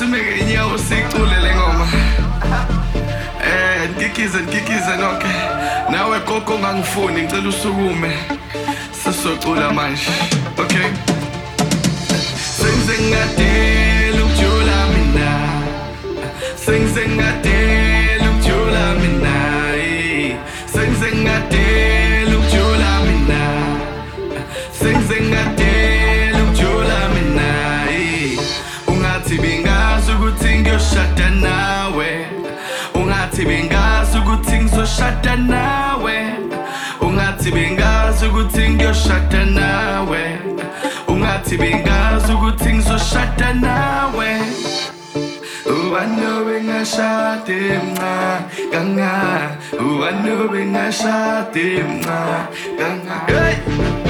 simeke inyawo sicule le ngoma. Ngikize nonke. Nawe gogo ngangifuni ngicela usukume. Sisocula manje. Okay. Sengingadela ukujula mina. Sengingadela ukujula mina. Sengingadela ukujula mina. Sengingadela ukujula mina. Ungathi bengazi ukuthi ngiyoshada nawe. Ungathi bengazi ukuthi ngizoshada nawe. Ungathi bengazi ukuthi ngiyoshada nawe. Ungathi bengazi ukuthi ngizoshada nawe. Ubanobe ngashade mca kanga. Ubanobe ngashade mca kanga. Hey!